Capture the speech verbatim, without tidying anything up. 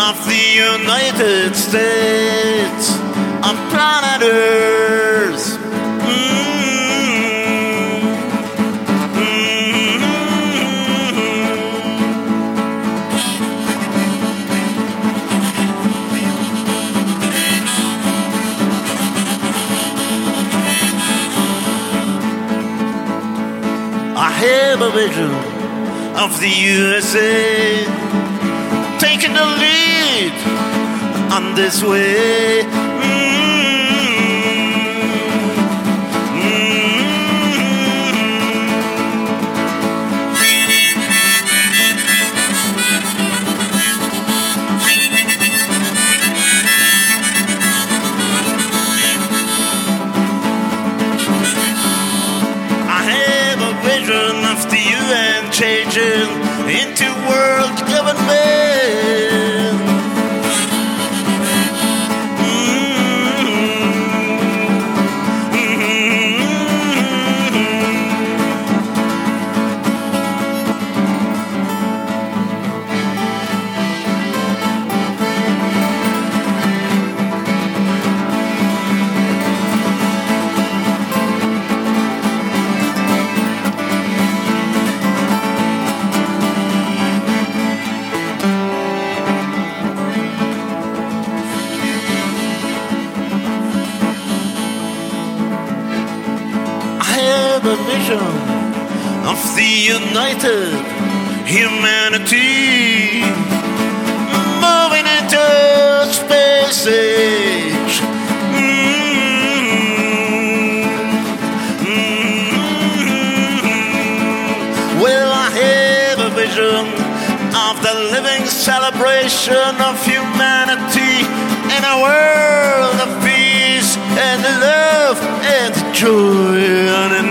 of the United States of planet Earth. Mm-hmm. Mm-hmm. I have a vision of the U S A taking the lead on this way. Of the U N changing into world government. Mm-hmm. The vision of the united humanity moving into space age. Mm-hmm. Mm-hmm. Well, I have a vision of the living celebration of humanity in a world of peace and love and joy and